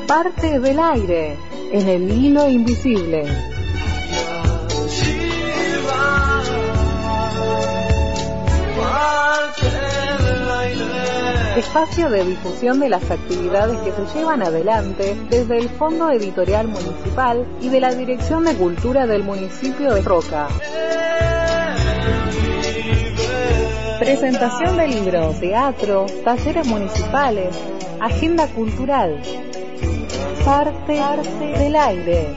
Parte del aire, en el hilo invisible. Espacio de difusión de las actividades que se llevan adelante desde el Fondo Editorial Municipal y de la Dirección de Cultura del municipio de Roca. Presentación de libros, teatro, talleres municipales, agenda cultural. Parte del aire.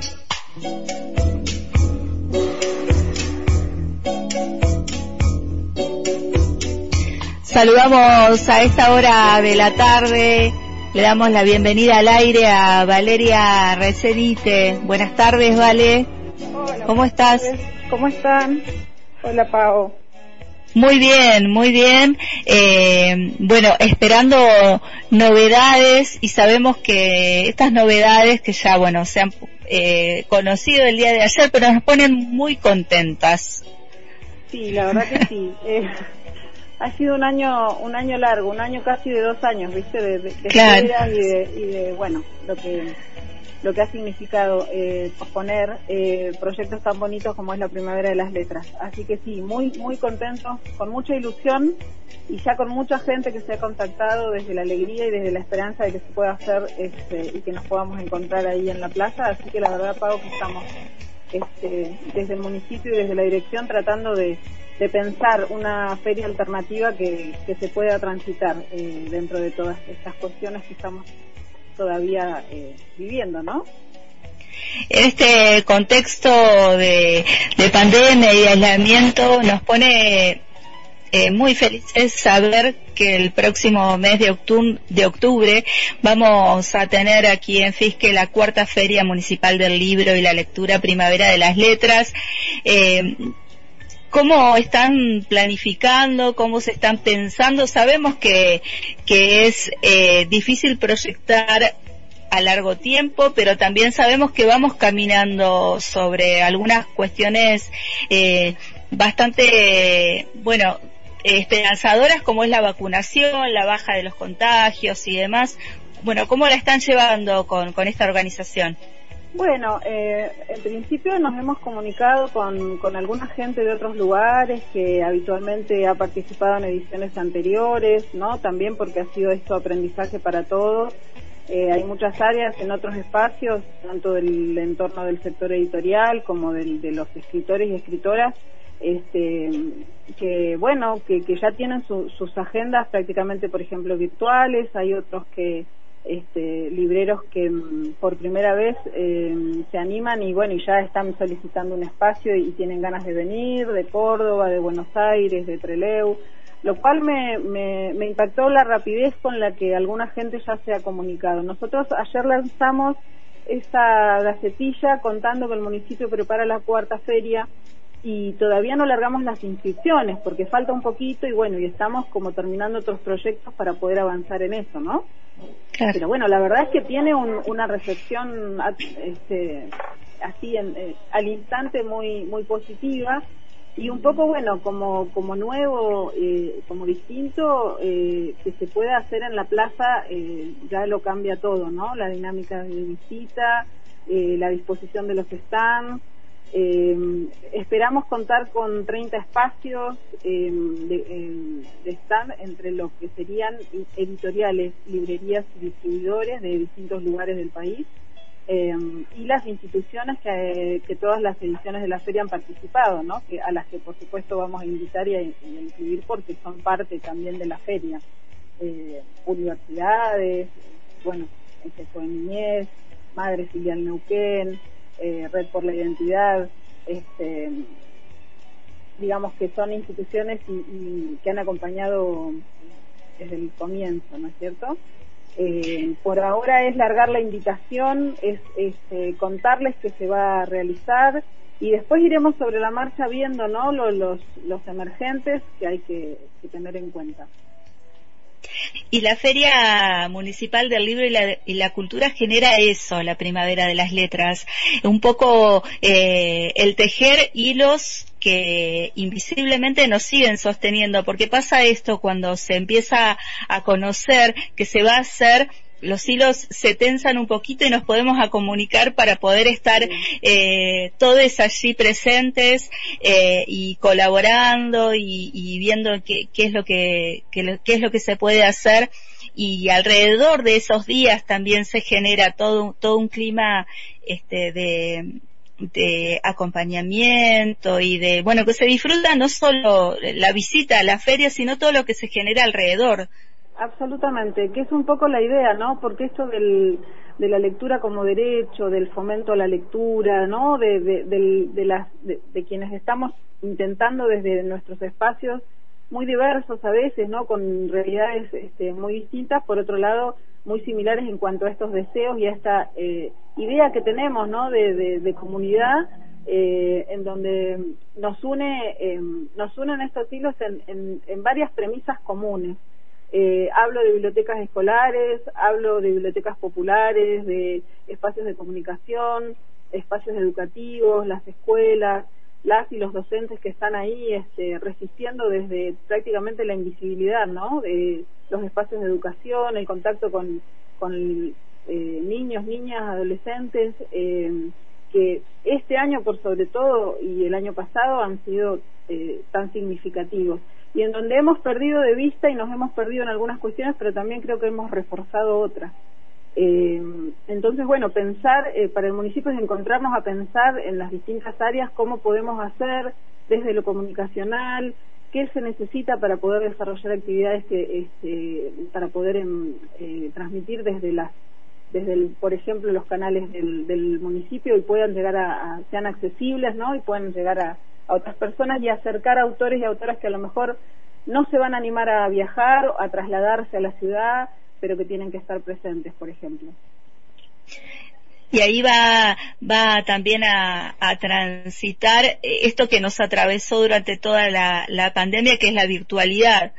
Saludamos a esta hora de la tarde, le damos la bienvenida al aire a Valeria Resedite. Buenas tardes, Vale. Hola, ¿Cómo estás? ¿Cómo están? Hola, Pau. Muy bien, muy bien. Bueno, esperando novedades, y sabemos que estas novedades que ya, bueno, se han conocido el día de ayer, pero nos ponen muy contentas. Sí, la verdad que sí. Ha sido un año largo, un año casi de 2 años, ¿viste? De claro. y de bueno, lo que ha significado posponer proyectos tan bonitos como es la Primavera de las Letras. Así que sí, muy contentos, con mucha ilusión y ya con mucha gente que se ha contactado desde la alegría y desde la esperanza de que se pueda hacer y que nos podamos encontrar ahí en la plaza. Así que la verdad, Pau, que estamos desde el municipio y desde la dirección tratando de pensar una feria alternativa que se pueda transitar dentro de todas estas cuestiones que estamos todavía viviendo, ¿no? En este contexto de pandemia y de aislamiento nos pone muy felices saber que el próximo mes de octubre vamos a tener aquí en Fisque la 4ª Feria Municipal del Libro y la Lectura Primavera de las Letras. ¿Cómo están planificando? ¿Cómo se están pensando? Sabemos que es difícil proyectar a largo tiempo, pero también sabemos que vamos caminando sobre algunas cuestiones bastante, bueno, esperanzadoras, como es la vacunación, la baja de los contagios y demás. Bueno, ¿cómo la están llevando con esta organización? Bueno, en principio nos hemos comunicado con alguna gente de otros lugares que habitualmente ha participado en ediciones anteriores, ¿no? También porque ha sido esto aprendizaje para todos. Hay muchas áreas en otros espacios, tanto del entorno del sector editorial como de los escritores y escritoras, que bueno, que ya tienen sus agendas prácticamente, por ejemplo, virtuales. Hay otros que libreros que por primera vez se animan y bueno, y ya están solicitando un espacio y tienen ganas de venir, de Córdoba, de Buenos Aires, de Trelew, lo cual me impactó la rapidez con la que alguna gente ya se ha comunicado. Nosotros ayer lanzamos esa gacetilla contando que el municipio prepara la 4ª feria y todavía no largamos las inscripciones porque falta un poquito y bueno, y estamos como terminando otros proyectos para poder avanzar en eso, ¿no? Claro. Pero bueno, la verdad es que tiene una recepción así al instante muy positiva y un poco bueno, como nuevo, como distinto, que se pueda hacer en la plaza, ya lo cambia todo, ¿no? La dinámica de visita, la disposición de los stands. Esperamos contar con 30 espacios de stand entre los que serían editoriales, librerías y distribuidores de distintos lugares del país, y las instituciones que todas las ediciones de la feria han participado, ¿no? A las que por supuesto vamos a invitar y a incluir porque son parte también de la feria. Universidades, bueno, el Centro de Niñez, Madre Filial Neuquén, Red por la Identidad, digamos que son instituciones y que han acompañado desde el comienzo, ¿no es cierto? Por ahora es largar la invitación, es contarles que se va a realizar y después iremos sobre la marcha viendo, ¿no? los emergentes que hay que tener en cuenta. Y la Feria Municipal del Libro y la Cultura genera eso, la Primavera de las Letras, un poco el tejer hilos que invisiblemente nos siguen sosteniendo, porque pasa esto cuando se empieza a conocer que se va a hacer los hilos se tensan un poquito y nos podemos a comunicar para poder estar todos allí presentes y colaborando y viendo qué es lo que qué es lo que se puede hacer. Y alrededor de esos días también se genera todo un clima de acompañamiento y de, bueno, que se disfruta no solo la visita a la feria, sino todo lo que se genera alrededor. Absolutamente, que es un poco la idea, ¿no? Porque esto de la lectura como derecho, del fomento a la lectura, ¿no? De quienes estamos intentando desde nuestros espacios muy diversos a veces, ¿no? Con realidades muy distintas, por otro lado, muy similares en cuanto a estos deseos y a esta idea que tenemos, ¿no? De comunidad, en donde nos unen estos hilos en varias premisas comunes. Hablo de bibliotecas escolares, hablo de bibliotecas populares, de espacios de comunicación, espacios educativos, las escuelas, las y los docentes que están ahí resistiendo desde prácticamente la invisibilidad, ¿no? De los espacios de educación, el contacto con niños, niñas, adolescentes, que este año por sobre todo y el año pasado han sido tan significativos, y en donde hemos perdido de vista y nos hemos perdido en algunas cuestiones, pero también creo que hemos reforzado otras. Entonces, bueno, pensar para el municipio es encontrarnos a pensar en las distintas áreas cómo podemos hacer desde lo comunicacional, qué se necesita para poder desarrollar actividades para poder transmitir por ejemplo, los canales del municipio y puedan llegar sean accesibles, ¿no? Y puedan llegar a otras personas y acercar a autores y autoras que a lo mejor no se van a animar a viajar o a trasladarse a la ciudad, pero que tienen que estar presentes, por ejemplo. Y ahí va también a transitar esto que nos atravesó durante toda la pandemia, que es la virtualidad.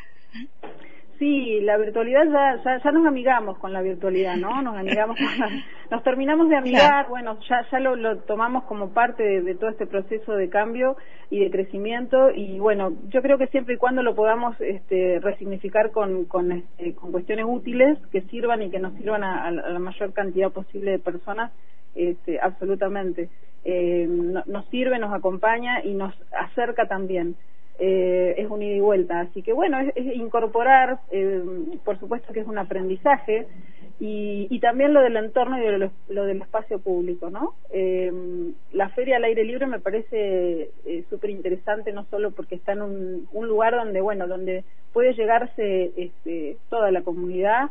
Sí, la virtualidad ya nos amigamos con la virtualidad, ¿no? Nos terminamos de amigar, bueno, ya lo tomamos como parte de todo este proceso de cambio y de crecimiento, y bueno, yo creo que siempre y cuando lo podamos resignificar con cuestiones útiles que sirvan y que nos sirvan a la mayor cantidad posible de personas, absolutamente. Nos sirve, nos acompaña y nos acerca también. Es un ida y vuelta, así que bueno, es incorporar, por supuesto que es un aprendizaje, y también lo del entorno y lo del espacio público, ¿no? La feria al aire libre me parece súper interesante, no solo porque está en un lugar donde puede llegarse toda la comunidad,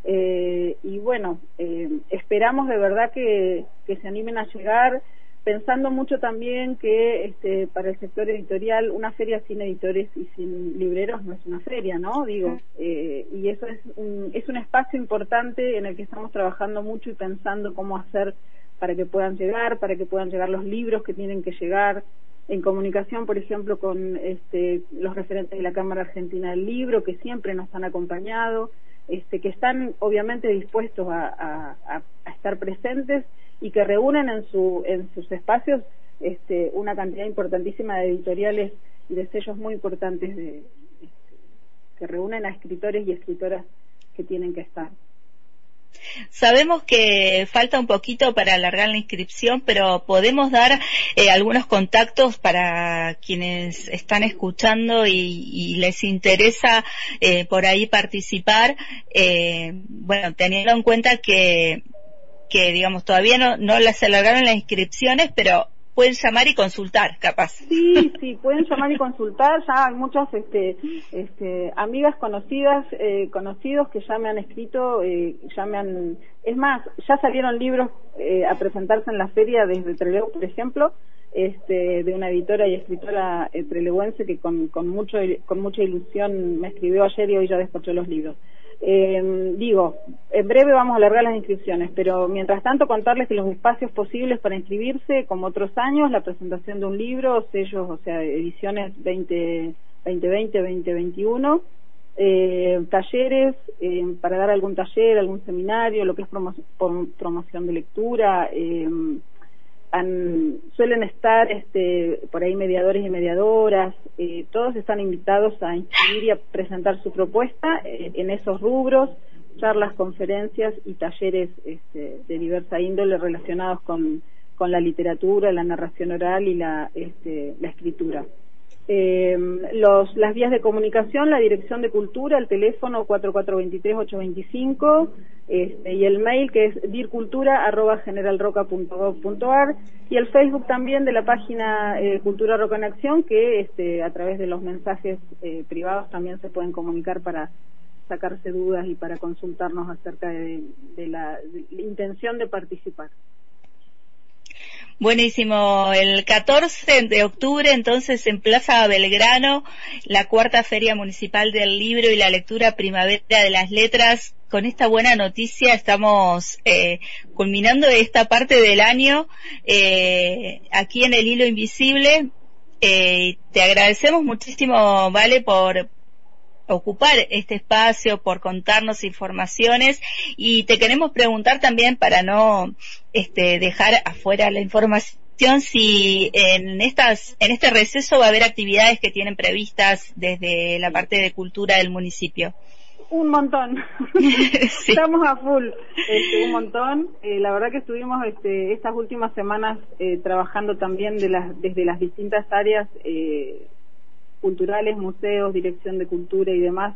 y bueno, esperamos de verdad que se animen a llegar, pensando mucho también que para el sector editorial una feria sin editores y sin libreros no es una feria, ¿no? Y eso es un espacio importante en el que estamos trabajando mucho y pensando cómo hacer para que puedan llegar los libros que tienen que llegar. En comunicación, por ejemplo, con los referentes de la Cámara Argentina del Libro, que siempre nos han acompañado, que están obviamente dispuestos a estar presentes y que reúnen en sus espacios una cantidad importantísima de editoriales y de sellos muy importantes que reúnen a escritores y escritoras que tienen que estar. Sabemos que falta un poquito para alargar la inscripción, pero podemos dar algunos contactos para quienes están escuchando y les interesa por ahí participar, bueno, teniendo en cuenta que digamos todavía no las alargaron las inscripciones, pero pueden llamar y consultar, capaz. Sí, pueden llamar y consultar. Ya hay muchas amigas conocidas, conocidos que ya me han escrito, es más, ya salieron libros a presentarse en la feria desde Trelew, por ejemplo, de una editora y escritora trelewense que con mucha ilusión me escribió ayer y hoy ya despachó los libros. En breve vamos a alargar las inscripciones, pero mientras tanto contarles que los espacios posibles para inscribirse, como otros años, la presentación de un libro, sellos, o sea, ediciones 2020, 2021, talleres, para dar algún taller, algún seminario, lo que es promoción de lectura, suelen estar por ahí mediadores y mediadoras, todos están invitados a inscribir y a presentar su propuesta en esos rubros. charlas, conferencias y talleres de diversa índole relacionados con la literatura, la narración oral y la escritura. Las vías de comunicación, la Dirección de Cultura, el teléfono 4423-825, y el mail que es dircultura@generalroca.gov.ar, y el Facebook también de la página Cultura Roca en Acción, que a través de los mensajes privados también se pueden comunicar para sacarse dudas y para consultarnos acerca de la intención de participar. Buenísimo. El 14 de octubre, entonces, en Plaza Belgrano, la 4ª Feria Municipal del Libro y la Lectura Primavera de las Letras. Con esta buena noticia estamos culminando esta parte del año aquí en el Hilo Invisible. Te agradecemos muchísimo, Vale, por ocupar este espacio, por contarnos informaciones, y te queremos preguntar también, para no dejar afuera la información, si en este receso va a haber actividades que tienen previstas desde la parte de cultura del municipio. Un montón. Sí. Estamos a full, un montón. La verdad que estuvimos estas últimas semanas trabajando también desde las distintas áreas culturales, museos, dirección de cultura y demás,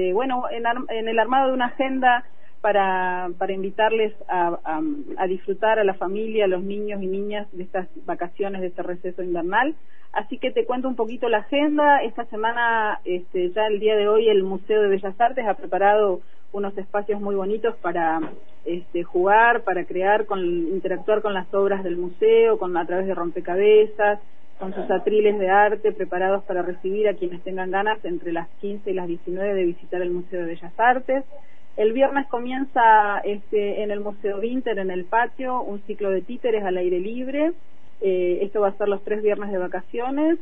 en el armado de una agenda para invitarles a disfrutar a la familia, a los niños y niñas de estas vacaciones, de este receso invernal. Así que te cuento un poquito la agenda. Esta semana, ya el día de hoy, el Museo de Bellas Artes ha preparado unos espacios muy bonitos para jugar, para crear, interactuar con las obras del museo, a través de rompecabezas, con sus atriles de arte preparados para recibir a quienes tengan ganas entre las 15 y las 19 de visitar el Museo de Bellas Artes. El viernes comienza en el Museo Vinter, en el patio, un ciclo de títeres al aire libre. Esto va a ser los 3 viernes de vacaciones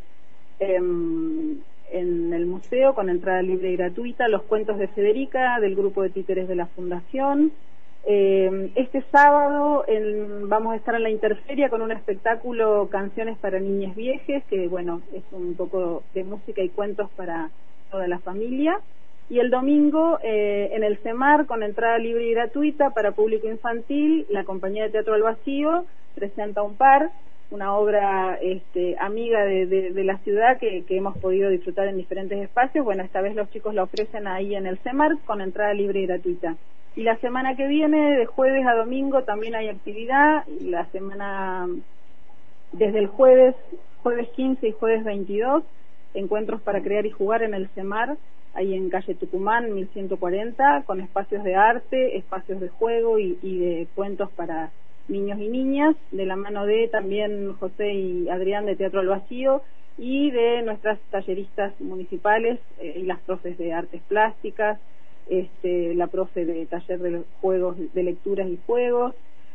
en el museo, con entrada libre y gratuita. Los cuentos de Federica, del grupo de títeres de la Fundación. Este sábado vamos a estar en la Interferia con un espectáculo Canciones para Niñas Viejes, que bueno, es un poco de música y cuentos para toda la familia. Y el domingo en el CEMAR, con entrada libre y gratuita para público infantil, la Compañía de Teatro al Vacío presenta Un Par, una obra amiga de la ciudad que hemos podido disfrutar en diferentes espacios. Bueno, esta vez los chicos la ofrecen ahí en el CEMAR con entrada libre y gratuita. Y la semana que viene, de jueves a domingo, también hay actividad. La semana, desde el jueves 15 y jueves 22, encuentros para crear y jugar en el CEMAR, ahí en calle Tucumán, 1140, con espacios de arte, espacios de juego y de cuentos para niños y niñas, de la mano de también José y Adrián de Teatro al Vacío, y de nuestras talleristas municipales y las profes de artes plásticas, la profe de taller de juegos, de lecturas y juegos.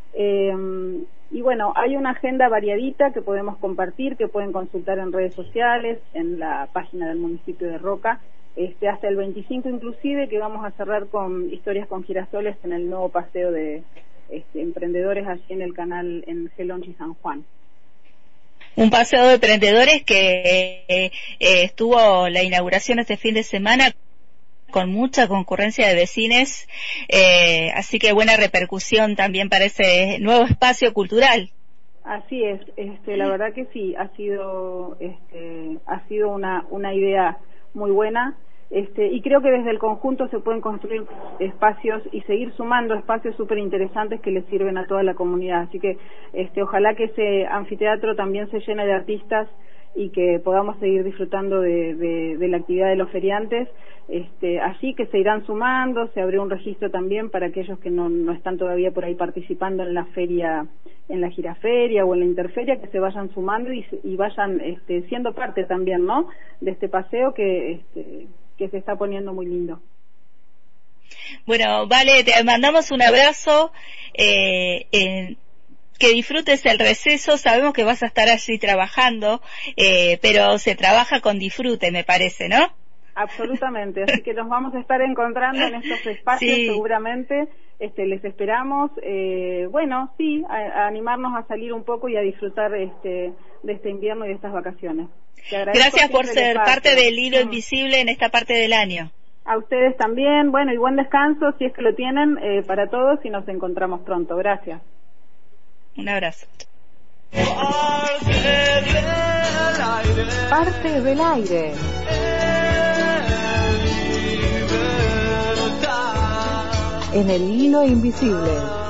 Y bueno, hay una agenda variadita que podemos compartir, que pueden consultar en redes sociales, en la página del municipio de Roca, hasta el 25 inclusive, que vamos a cerrar con historias con girasoles en el nuevo paseo de emprendedores allí en el canal en Gelonchi, San Juan. Un paseo de emprendedores que estuvo la inauguración este fin de semana con mucha concurrencia de vecines, así que buena repercusión también para ese nuevo espacio cultural. Así es, la verdad que sí, ha sido una idea muy buena, y creo que desde el conjunto se pueden construir espacios y seguir sumando espacios súper interesantes que les sirven a toda la comunidad. Así que ojalá que ese anfiteatro también se llene de artistas y que podamos seguir disfrutando de la actividad de los feriantes. Allí que se irán sumando, se abrió un registro también para aquellos que no están todavía por ahí participando en la feria, en la giraferia o en la interferia, que se vayan sumando y vayan siendo parte también, ¿no?, de este paseo que se está poniendo muy lindo. Bueno, Vale, te mandamos un abrazo, que disfrutes el receso. Sabemos que vas a estar allí trabajando, pero se trabaja con disfrute, me parece, ¿no? Absolutamente, así que nos vamos a estar encontrando en estos espacios, sí. Seguramente, les esperamos, a animarnos a salir un poco y a disfrutar de este invierno y de estas vacaciones. Gracias por ser parte del Hilo Invisible en esta parte del año. A ustedes también, bueno, y buen descanso si es que lo tienen para todos y nos encontramos pronto. Gracias. Un abrazo. Parte del aire. En el hilo invisible.